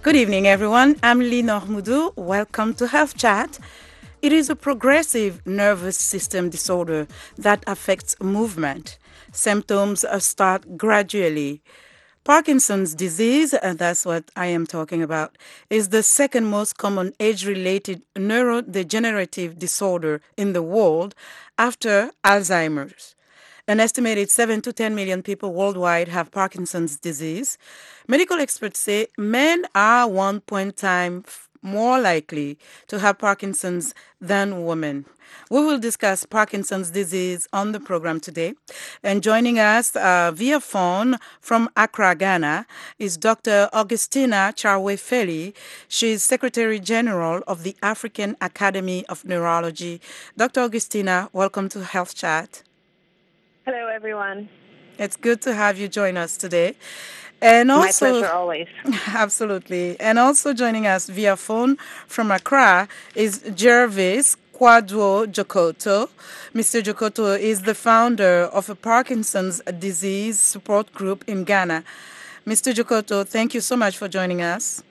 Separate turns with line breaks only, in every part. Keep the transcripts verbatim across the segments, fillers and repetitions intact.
Good evening, everyone. I'm Lina Moudou. Welcome to Health Chat. It is a progressive nervous system disorder that affects movement. Symptoms uh, start gradually. Parkinson's disease, and that's what I am talking about, is the second most common age-related neurodegenerative disorder in the world after Alzheimer's. An estimated seven to ten million people worldwide have Parkinson's disease. Medical experts say men are one point time more likely to have Parkinson's than women. We will discuss Parkinson's disease on the program today. And joining us uh, via phone from Accra, Ghana, is Doctor Augustina Charwe Feli. She is Secretary General of the African Academy of Neurology. Doctor Augustina, welcome to Health Chat.
Hello, everyone.
It's good to have you join us today. And
My
also,
pleasure always.
absolutely. And also joining us via phone from Accra is Jervis Kwadwo Jokoto. Mister Jokoto is the founder of a Parkinson's disease support group in Ghana. Mister Jokoto, thank you so much for joining us.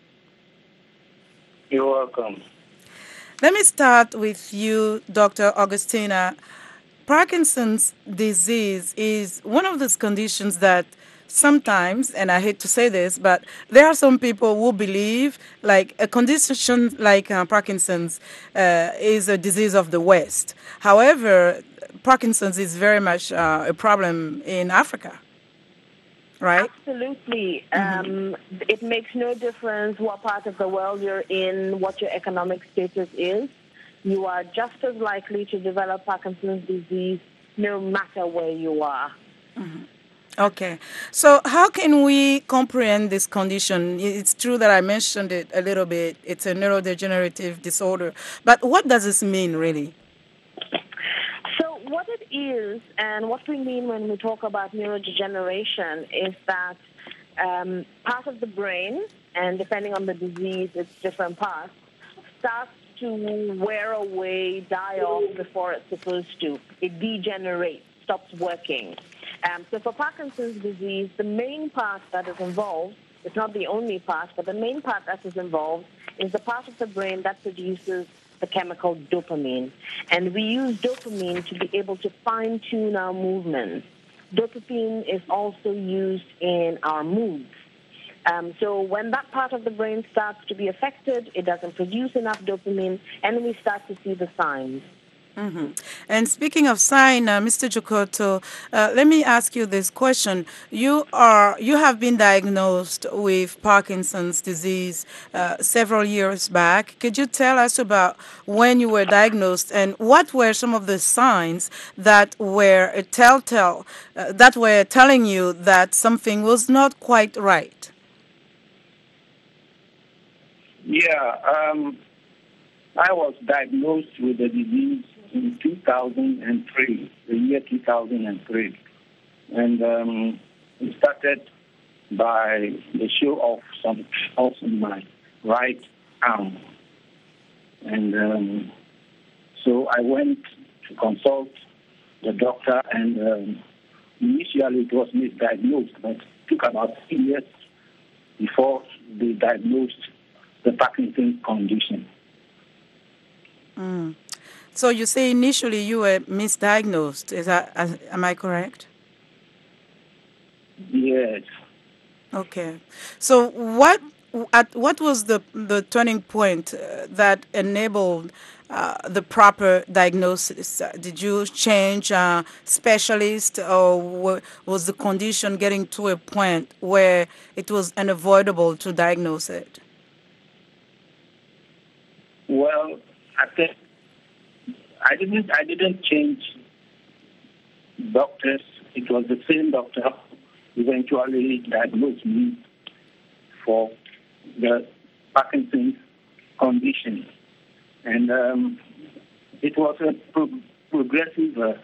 You're welcome.
Let me start with you, Doctor Augustina. Parkinson's disease is one of those conditions that sometimes, and I hate to say this, but there are some people who believe like a condition like uh, Parkinson's uh, is a disease of the West. However, Parkinson's is very much uh, a problem in Africa, right?
Absolutely. Mm-hmm. Um, it makes no difference what part of the world you're in, what your economic status is. You are just as likely to develop Parkinson's disease no matter where you are.
Mm-hmm. Okay. So how can we comprehend this condition? It's true that I mentioned it a little bit. It's a neurodegenerative disorder. But what does this mean, really?
So what it is, and what we mean when we talk about neurodegeneration, is that um, part of the brain, and depending on the disease, it's different parts, starts to wear away, die off before it's supposed to. It degenerates, stops working. Um, so for Parkinson's disease, the main part that is involved, it's not the only part, but the main part that is involved is the part of the brain that produces the chemical dopamine. And we use dopamine to be able to fine-tune our movements. Dopamine is also used in our moods. Um, so when that part of the brain starts to be affected, it doesn't produce enough dopamine, and we start to see the signs.
Mm-hmm. And speaking of sign, uh, Mister Jokoto, uh, let me ask you this question. You are you have been diagnosed with Parkinson's disease uh, several years back. Could you tell us about when you were diagnosed and what were some of the signs that were a telltale uh, that were telling you that something was not quite right?
Yeah, um, I was diagnosed with the disease in two thousand three, the year two thousand three. And um, it started by the show of some pulse in my right arm. And um, so I went to consult the doctor, and um, initially it was misdiagnosed, but it took about three years before they diagnosed the Parkinson's condition.
Mm. So you say initially you were misdiagnosed. Is that am I correct?
Yes.
Okay. So what at what was the the turning point uh, that enabled uh, the proper diagnosis? Uh, did you change uh, specialist, or w- was the condition getting to a point where it was unavoidable to diagnose it?
Well, I think I didn't. I didn't change doctors. It was the same doctor who eventually diagnosed me for the Parkinson's condition, and um, it was a pro- progressive uh,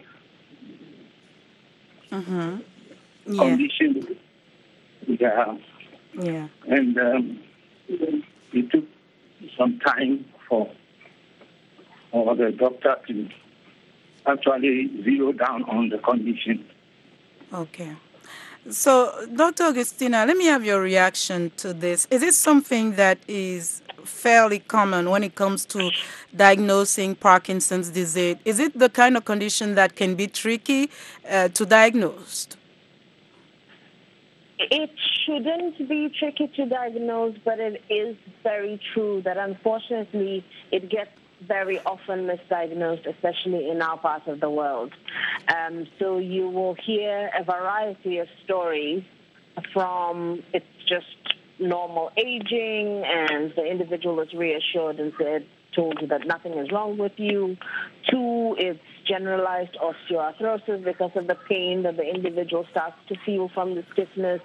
Mm-hmm. Yeah.
condition. Yeah.
Yeah.
And um, it took some time for for the doctor to actually zero down on the condition.
Okay. So, Doctor Augustina, let me have your reaction to this. Is it something that is fairly common when it comes to diagnosing Parkinson's disease? Is it the kind of condition that can be tricky uh, to diagnose?
It shouldn't be tricky to diagnose, but it is very true that unfortunately it gets very often misdiagnosed, especially in our part of the world. Um, so you will hear a variety of stories from it's just normal aging and the individual is reassured and said, told you that nothing is wrong with you. Two, it's generalized osteoarthritis because of the pain that the individual starts to feel from the stiffness.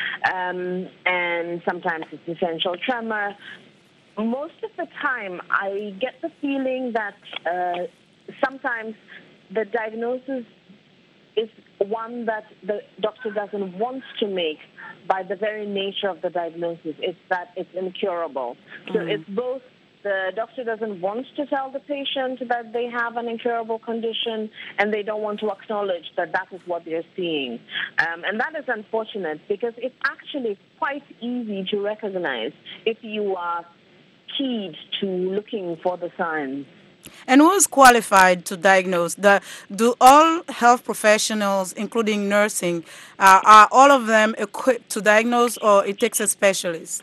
Um, and sometimes it's essential tremor. Most of the time, I get the feeling that uh, sometimes the diagnosis is one that the doctor doesn't want to make by the very nature of the diagnosis. It's that it's incurable. So mm-hmm. it's both the doctor doesn't want to tell the patient that they have an incurable condition, and they don't want to acknowledge that that is what they're seeing. Um, and that is unfortunate because it's actually quite easy to recognize if you are keyed to looking for the signs.
And who is qualified to diagnose? The, do all health professionals, including nursing, uh, are all of them equipped to diagnose, or it takes a specialist?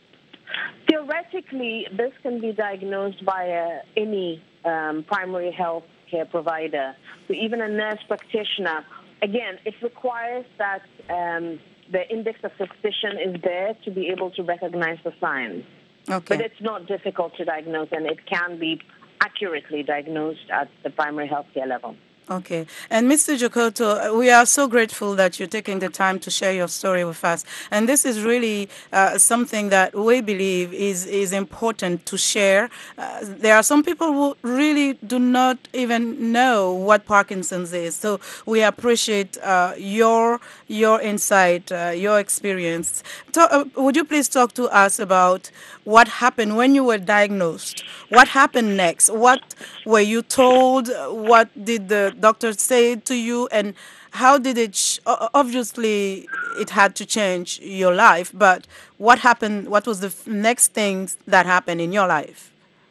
Theoretically, this can be diagnosed by uh, any um, primary health care provider, so even a nurse practitioner. Again, it requires that um, the index of suspicion is there to be able to recognize the signs.
Okay.
But it's not difficult to diagnose, and it can be accurately diagnosed at the primary health care level.
Okay. And Mister Jokoto, we are so grateful that you're taking the time to share your story with us. And this is really uh, something that we believe is, is important to share. Uh, there are some people who really do not even know what Parkinson's is. So we appreciate uh, your your insight, uh, your experience. Talk, uh, would you please talk to us about what happened when you were diagnosed? What happened next? What were you told? What did the doctor say to you, and how did it sh- obviously it had to change your life, but what happened, what was the f- next things that happened in your life?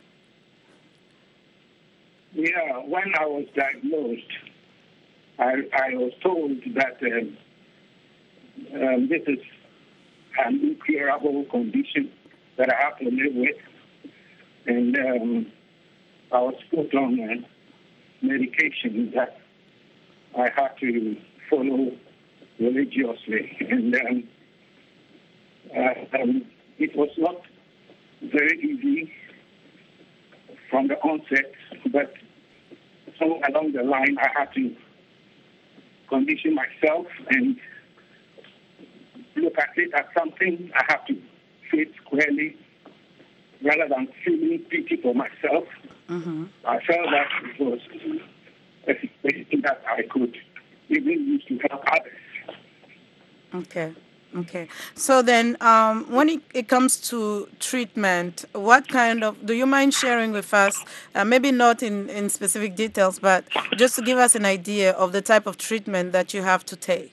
Yeah, when I was diagnosed, I, I was told that um, um, this is an incurable condition that I have to live with, and um, I was put on uh, medication that I had to follow religiously, and um, uh, um, it was not very easy from the onset, but so along the line I had to condition myself and look at it as something I have to face squarely rather than feeling pity for myself. Mm-hmm. I felt that it was a situation that I could even use to help others.
Okay. Okay. So then, um, when it, it comes to treatment, what kind of, do you mind sharing with us, uh, maybe not in, in specific details, but just to give us an idea of the type of treatment that you have to take?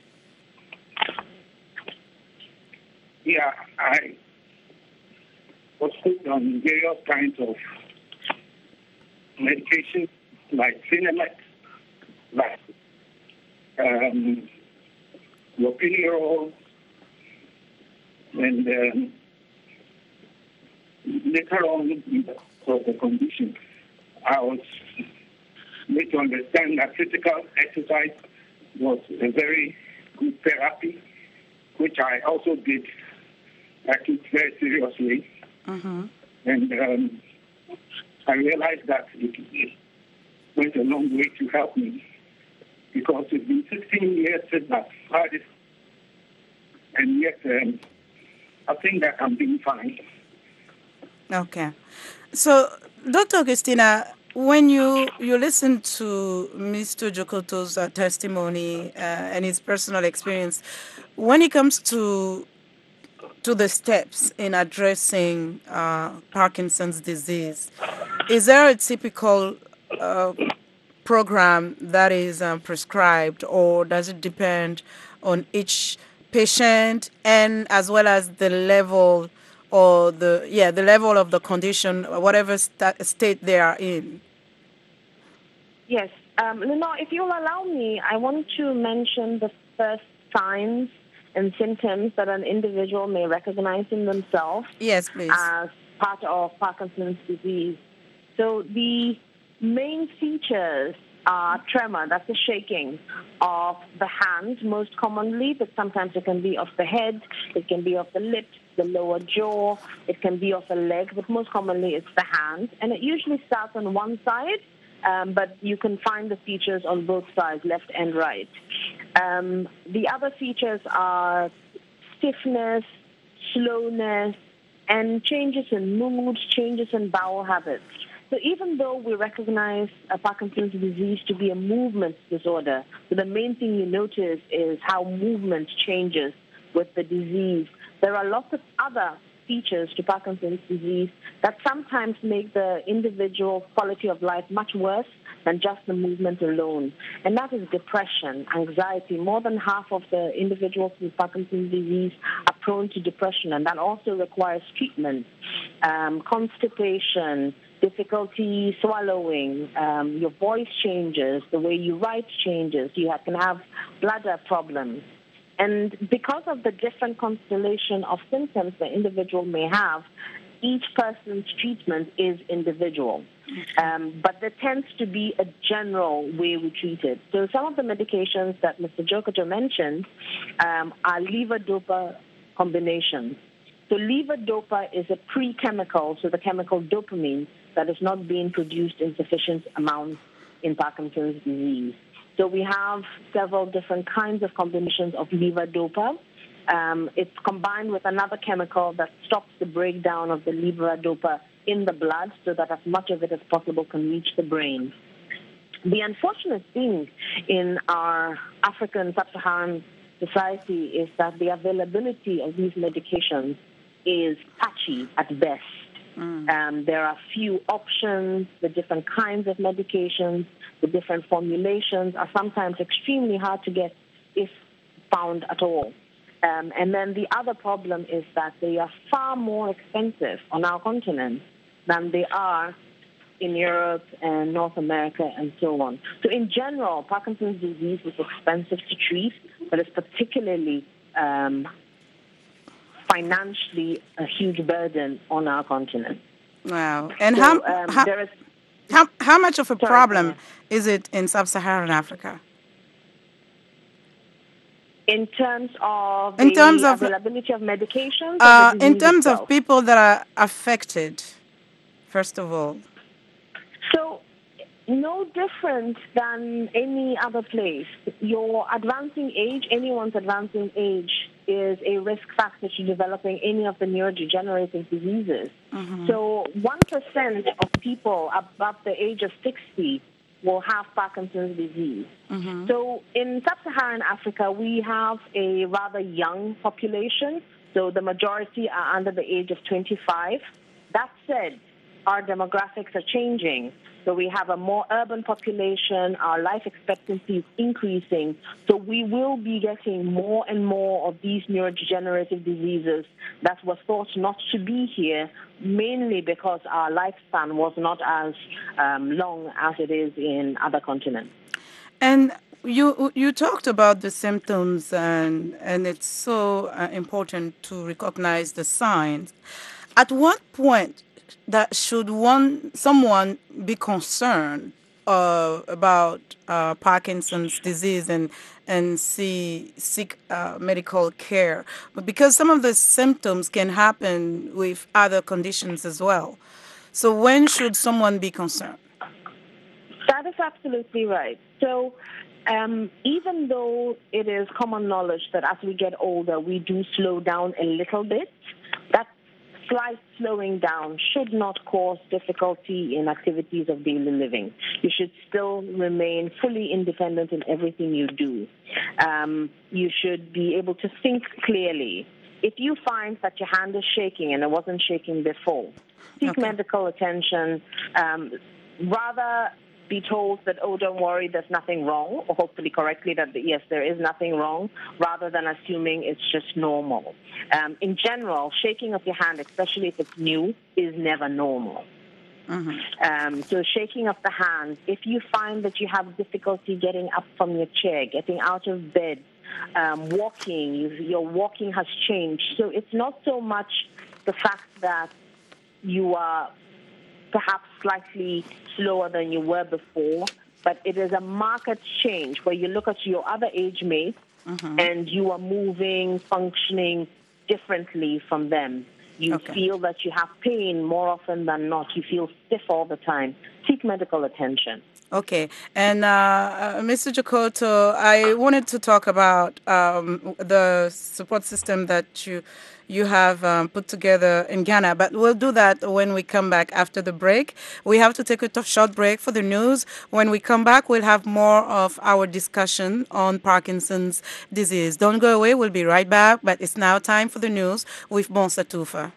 Yeah, I was put on various kinds of medication, like Cinemet, like um, Lopinol, and um, later on, for the condition, I was made to understand that physical exercise was a very good therapy, which I also did. I took very seriously. Mm-hmm. And um, I realized that it, it went a long way to help me, because it's been sixteen years since I started, and yet um, I think that I'm doing fine.
Okay. So, Doctor Augustina, when you, you listen to Mister Jokoto's uh, testimony uh, and his personal experience, when it comes to to the steps in addressing uh, Parkinson's disease, is there a typical uh, program that is um, prescribed, or does it depend on each patient, and as well as the level or the yeah the level of the condition, whatever sta- state they are in.
Yes. Um, Lenore, if you'll allow me, I want to mention the first signs and symptoms that an individual may recognize in themselves
Yes, please.
as part of Parkinson's disease. So the main features are tremor, that's the shaking of the hand most commonly, but sometimes it can be of the head, it can be of the lips, the lower jaw, it can be of the leg, but most commonly it's the hand. And it usually starts on one side, um, but you can find the features on both sides, left and right. Um, the other features are stiffness, slowness, and changes in mood, changes in bowel habits. So even though we recognize a Parkinson's disease to be a movement disorder, so the main thing you notice is how movement changes with the disease. There are lots of other features to Parkinson's disease that sometimes make the individual quality of life much worse than just the movement alone. And that is depression, anxiety. More than half of the individuals with Parkinson's disease are prone to depression, and that also requires treatment. Um, constipation, difficulty swallowing, um, your voice changes, the way you write changes, you can have bladder problems. And because of the different constellation of symptoms the individual may have, each person's treatment is individual. Um, but there tends to be a general way we treat it. So some of the medications that Mister Jokoto mentioned um, are levodopa combinations. So levodopa is a pre-chemical, so the chemical dopamine that is not being produced in sufficient amounts in Parkinson's disease. So we have several different kinds of combinations of levodopa. Um, it's combined with another chemical that stops the breakdown of the levodopa in the blood so that as much of it as possible can reach the brain. The unfortunate thing in our African sub-Saharan society is that the availability of these medications is patchy at best. Mm. Um, there are few options. The different kinds of medications, the different formulations are sometimes extremely hard to get, if found at all. Um, and then the other problem is that they are far more expensive on our continent than they are in Europe and North America and so on. So in general, Parkinson's disease is expensive to treat, but it's particularly um, financially a huge burden on our continent.
Wow. And
so,
how,
um,
how,
there is,
how, how much of a
sorry,
problem is it in sub-Saharan Africa?
In terms of
in
the
terms of,
availability of medications?
Uh,
or the
in terms
itself?
of people that are affected, first of all.
So, no different than any other place. Your advancing age, anyone's advancing age, is a risk factor to developing any of the neurodegenerative diseases. Mm-hmm. So one percent of people above the age of sixty will have Parkinson's disease. Mm-hmm. So in sub-Saharan Africa, we have a rather young population. So the majority are under the age of twenty-five. That said, our demographics are changing. So we have a more urban population, our life expectancy is increasing, so we will be getting more and more of these neurodegenerative diseases that were thought not to be here, mainly because our lifespan was not as um, long as it is in other continents.
And you you talked about the symptoms, and, and it's so uh, important to recognize the signs. At what point that should one someone be concerned uh, about uh, Parkinson's disease and and see seek uh, medical care? But because some of the symptoms can happen with other conditions as well. So when should someone be concerned?
That is absolutely right. So um, even though it is common knowledge that as we get older, we do slow down a little bit, that slight slowing down should not cause difficulty in activities of daily living. You should still remain fully independent in everything you do. Um, you should be able to think clearly. If you find that your hand is shaking and it wasn't shaking before, seek okay. medical attention. Um, rather be told that, oh, don't worry, there's nothing wrong, or hopefully correctly that, yes, there is nothing wrong, rather than assuming it's just normal. Um, in general, shaking of your hand, especially if it's new, is never normal. Mm-hmm. Um, so shaking of the hand, if you find that you have difficulty getting up from your chair, getting out of bed, um, walking, you, your walking has changed. So it's not so much the fact that you are perhaps slightly slower than you were before, but it is a marked change where you look at your other age mates mm-hmm. and you are moving, functioning differently from them. You okay. feel that you have pain more often than not. You feel stiff all the time. Seek medical attention.
Okay. And uh, uh, Mister Jokoto, I wanted to talk about um, the support system that you you have um, put together in Ghana, but we'll do that when we come back after the break. We have to take a short break for the news. When we come back, we'll have more of our discussion on Parkinson's disease. Don't go away. We'll be right back, but it's now time for the news with Bonsa Tufa.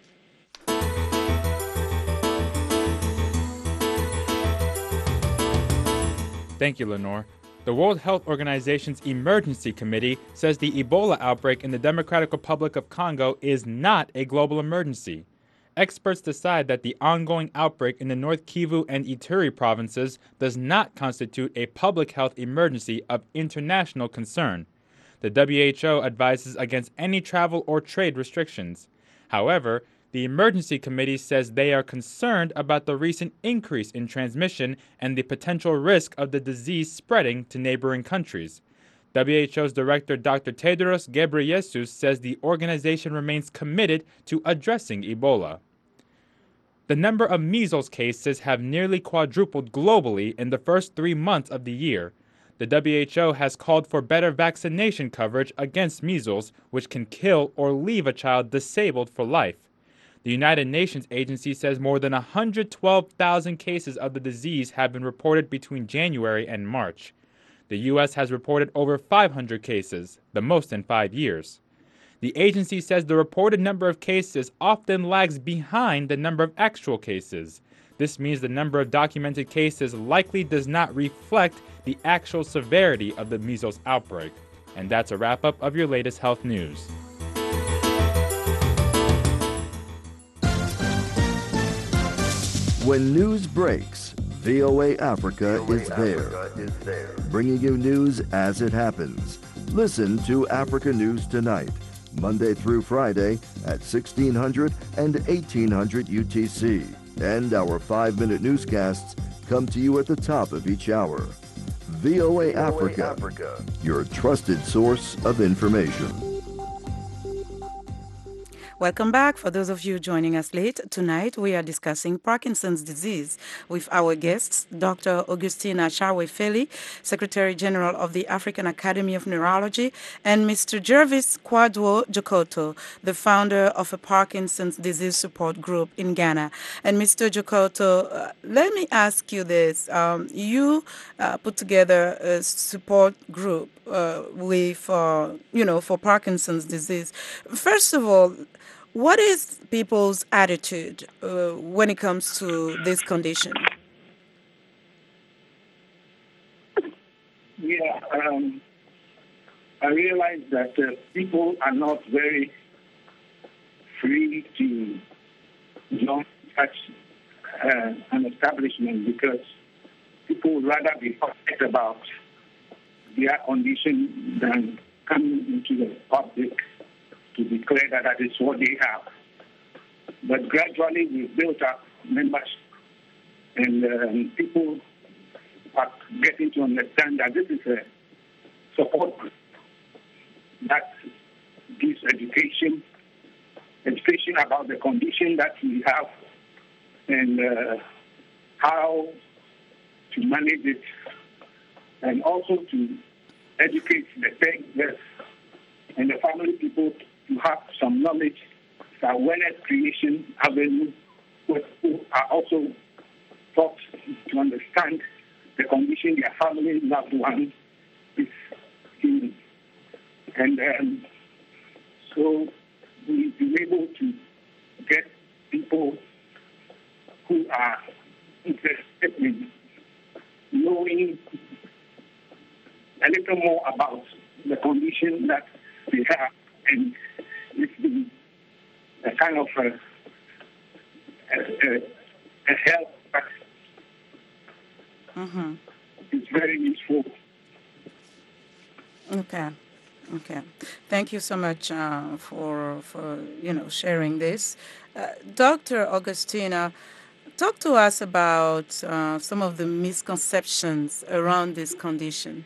Thank you, Lenore. The World Health Organization's Emergency Committee says the Ebola outbreak in the Democratic Republic of Congo is not a global emergency. Experts decide that the ongoing outbreak in the North Kivu and Ituri provinces does not constitute a public health emergency of international concern. The W H O advises against any travel or trade restrictions. However, the Emergency Committee says they are concerned about the recent increase in transmission and the potential risk of the disease spreading to neighboring countries. W H O's director, Doctor Tedros Ghebreyesus, says the organization remains committed to addressing Ebola. The number of measles cases have nearly quadrupled globally in the first three months of the year. The W H O has called for better vaccination coverage against measles, which can kill or leave a child disabled for life. The United Nations agency says more than one hundred twelve thousand cases of the disease have been reported between January and March. The U S has reported over five hundred cases, the most in five years. The agency says the reported number of cases often lags behind the number of actual cases. This means the number of documented cases likely does not reflect the actual severity of the measles outbreak. And that's a wrap-up of your latest health news.
When news breaks, V O A Africa is there, bringing you news as it happens. Listen to Africa News Tonight, Monday through Friday at sixteen hundred and eighteen hundred U T C. And our five-minute newscasts come to you at the top of each hour. V O A Africa, your trusted source of information.
Welcome back. For those of you joining us late, tonight we are discussing Parkinson's disease with our guests, Doctor Augustina Charwe-Feli, Secretary General of the African Academy of Neurology, and Mister Jervis Kwadwo Jokoto, the founder of a Parkinson's disease support group in Ghana. And Mister Jokoto, uh, let me ask you this. Um, you uh, put together a support group uh, with, uh, you know, for Parkinson's disease. First of all, what is people's attitude uh, when it comes to this condition?
Yeah, um, I realize that uh, people are not very free to join such uh, an establishment because people would rather be quiet about their condition than coming into the public to declare that that is what they have. But gradually we've built up members and um, people are getting to understand that this is a support group that gives education, education about the condition that we have and uh, how to manage it, and also to educate the parents and the family people to have some knowledge, the awareness creation avenue, where people are also taught to understand the condition their family loved one is in. And um, so we've been able to get people who are interested in knowing a little more about the condition that they have, and it's been a kind of a, a, a, a help that
Mm-hmm.
is very useful.
Okay. Okay. Thank you so much uh, for for you know sharing this, uh, Doctor Augustina. Talk to us about uh, some of the misconceptions around this condition.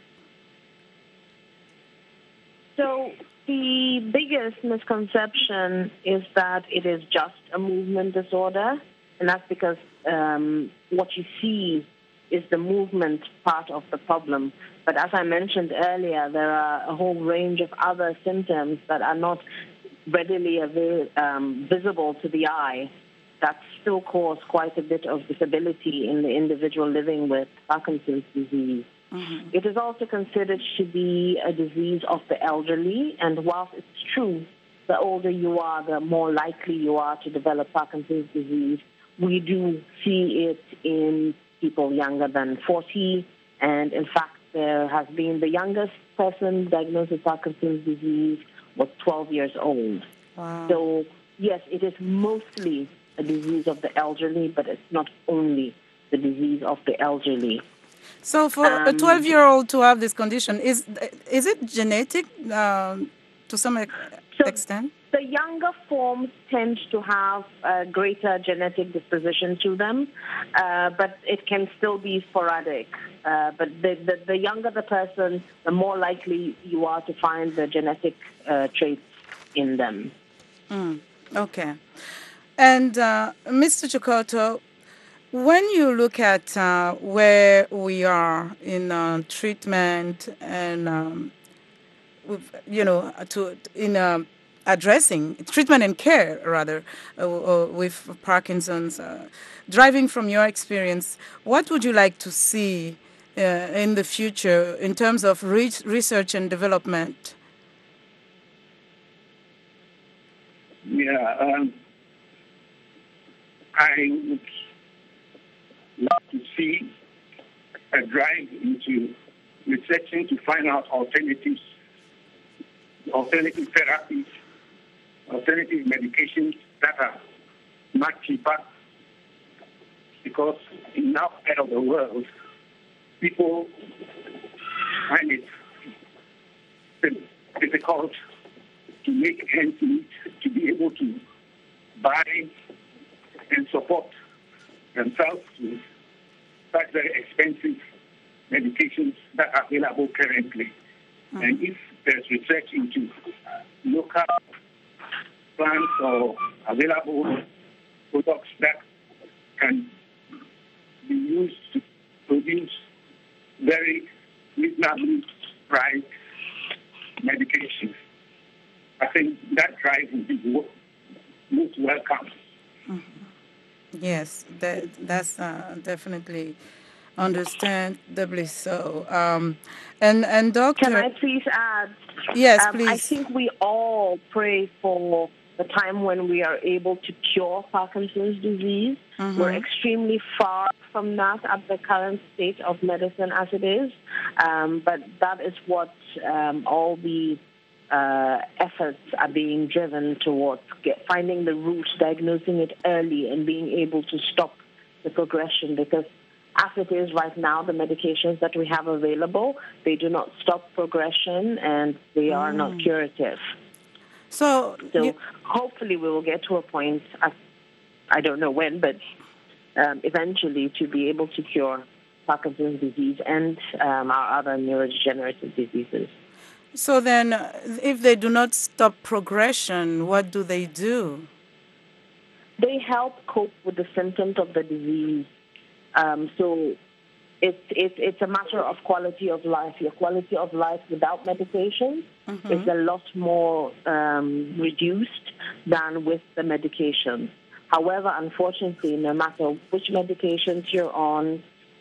So the biggest misconception is that it is just a movement disorder, and that's because um, what you see is the movement part of the problem. But as I mentioned earlier, there are a whole range of other symptoms that are not readily avail- um, visible to the eye that still cause quite a bit of disability in the individual living with Parkinson's disease. Mm-hmm. It is also considered to be a disease of the elderly, and whilst it's true, the older you are, the more likely you are to develop Parkinson's disease, we do see it in people younger than forty, and in fact, there has been the youngest person diagnosed with Parkinson's disease was twelve years old.
Wow.
So, yes, it is mostly a disease of the elderly, but it's not only the disease of the elderly.
So for um, a twelve-year-old to have this condition, is is it genetic um, to some ex-
so
extent?
The younger forms tend to have a greater genetic disposition to them, uh, but it can still be sporadic. Uh, but the, the, the younger the person, the more likely you are to find the genetic uh, traits in them.
Mm, okay. And uh, Mister Chokoto, when you look at uh, where we are in uh, treatment and, um, with, you know, to in uh, addressing treatment and care, rather, uh, uh, with Parkinson's, uh, driving from your experience, what would you like to see uh, in the future in terms of re- research and development?
Yeah, um, I would love to see a drive into researching to find out alternatives, alternative therapies, alternative medications that are much cheaper, because in our part of the world, people find it difficult to make ends meet, to be able to buy and support themselves with such very expensive medications that are available currently. Mm-hmm. And if there's research into local plants or available products that can be used to produce very reasonably priced medications, I think that drive would be most welcome.
Mm-hmm. Yes, that, that's uh, definitely understandably so. Um, and and Doctor,
can I please add?
Yes,
um,
please.
I think we all pray for the time when we are able to cure Parkinson's disease. Mm-hmm. We're extremely far from that at the current state of medicine as it is, um, but that is what um, all the uh, efforts are being driven towards, get, finding the root, diagnosing it early, and being able to stop the progression, because as it is right now, the medications that we have available, they do not stop progression and they are mm. not curative.
So,
so
you...
hopefully we will get to a point, I don't know when, but um, eventually to be able to cure Parkinson's disease and um, our other neurodegenerative diseases.
So then, if they do not stop progression, what do they do?
They help cope with the symptoms of the disease. Um, so it's, it's, it's a matter of quality of life. Your quality of life without medication mm-hmm. is a lot more um, reduced than with the medication. However, unfortunately, no matter which medications you're on,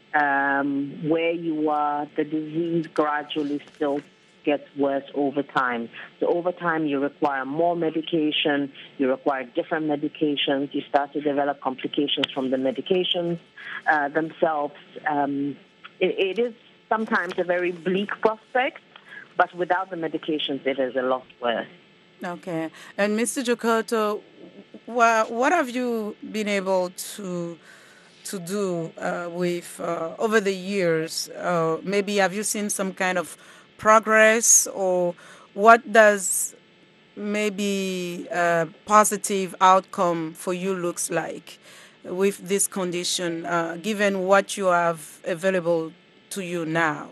um, where you are, the disease gradually still gets worse over time. So over time, you require more medication, you require different medications, you start to develop complications from the medications uh, themselves, um, it, it is sometimes a very bleak prospect, but without the medications, it is a lot worse.
Okay. And Mister Jokoto, wha- what have you been able to to do uh, with uh, over the years? Uh, maybe have you seen some kind of progress, or what does maybe a positive outcome for you looks like with this condition, uh, given what you have available to you now?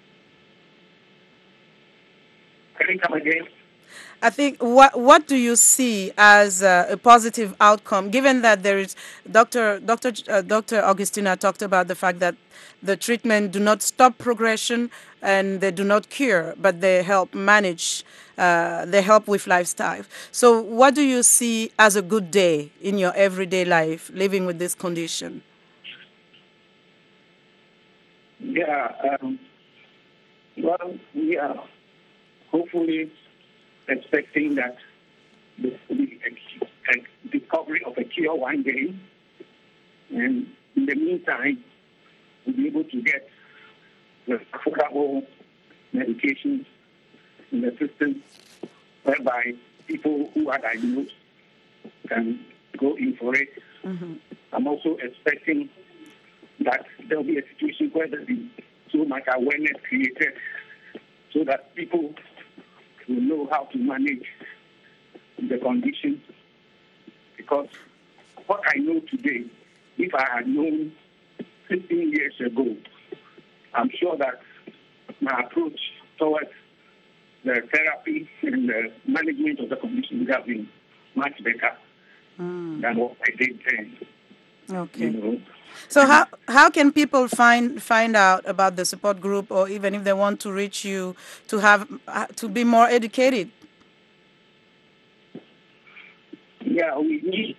Can you come again?
I think what what do you see as uh, a positive outcome, given that there is Doctor Doctor J- uh, Doctor Augustina talked about the fact that the treatment do not stop progression and they do not cure, but they help manage, uh, they help with lifestyle. So, what do you see as a good day in your everyday life living with this condition?
Yeah, um, well, we are hopefully expecting that the, the ex- ex- discovery of a cure one day, and in the meantime, we'll be able to get the affordable medications in the system whereby people who are diagnosed can go in for it.
Mm-hmm.
I'm also expecting that there'll be a situation where there'll be so much awareness created so that people will know how to manage the condition. Because what I know today, if I had known fifteen years ago, I'm sure that my approach towards the therapy and the management of the condition would have been much better
Mm.
than what I did then.
Okay.
You know.
So how how can people find find out about the support group, or even if they want to reach you to have uh, to be more educated?
Yeah, we meet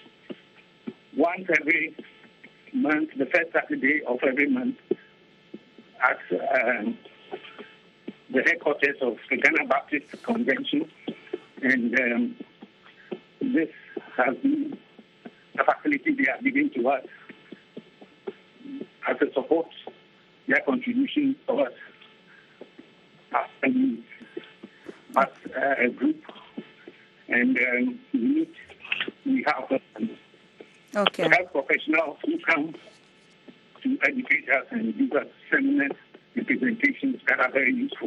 once every month, the first Saturday of every month, at um, the headquarters of the Ghana Baptist Convention, and um, this has been a facility they are giving to us as a support, their contribution to us as a, as a group. And um, we meet, we have um,
Okay.
health professionals who come to educate us and give us seminars and presentations that are very useful.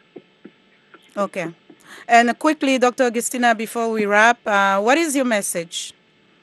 Okay. And quickly, Doctor Augustina, before we wrap, uh, what is your message?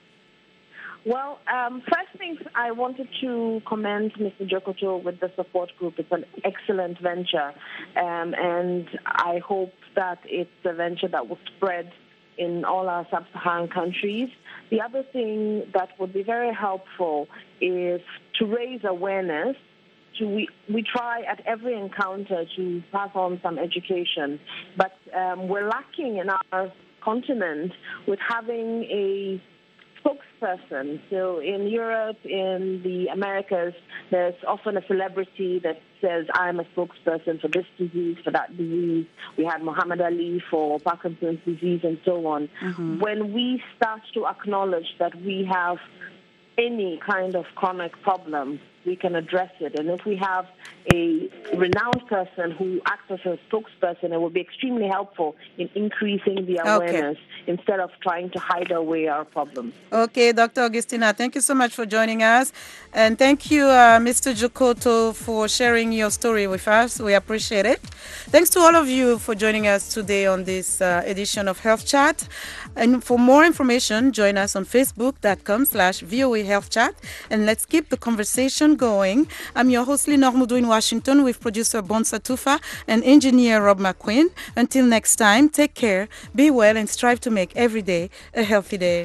Well, um, first things, I wanted to commend Mister Jokoto with the support group. It's an excellent venture, um, and I hope that it's a venture that will spread in all our sub-Saharan countries. The other thing that would be very helpful is to raise awareness. To we, we try at every encounter to pass on some education, but um, we're lacking in our continent with having a spokesperson. So in Europe, in the Americas, there's often a celebrity that says, I'm a spokesperson for this disease, for that disease. We had Muhammad Ali for Parkinson's disease and so on. Mm-hmm. When we start to acknowledge that we have any kind of chronic problem, we can address it. And if we have a renowned person who acts as a spokesperson, it will be extremely helpful in increasing the awareness okay. instead of trying to hide away our problems.
Okay, Doctor Augustina, thank you so much for joining us. And thank you, uh, Mister Jokoto, for sharing your story with us. We appreciate it. Thanks to all of you for joining us today on this uh, edition of Health Chat. And for more information, join us on facebook.com slash VOA Health Chat. And let's keep the conversation going. I'm your host, Lenore Moudou in Washington, with producer Bonsa Tufa and engineer Rob McQueen. Until next time, take care, be well, and strive to make every day a healthy day.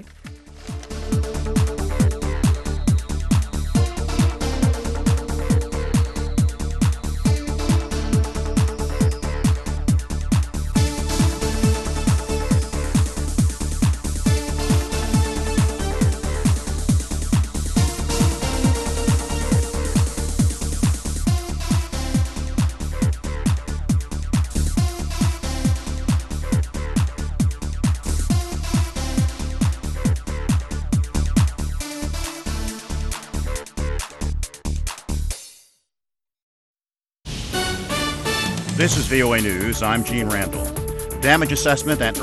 This is V O A News. I'm Gene Randall. Damage assessment and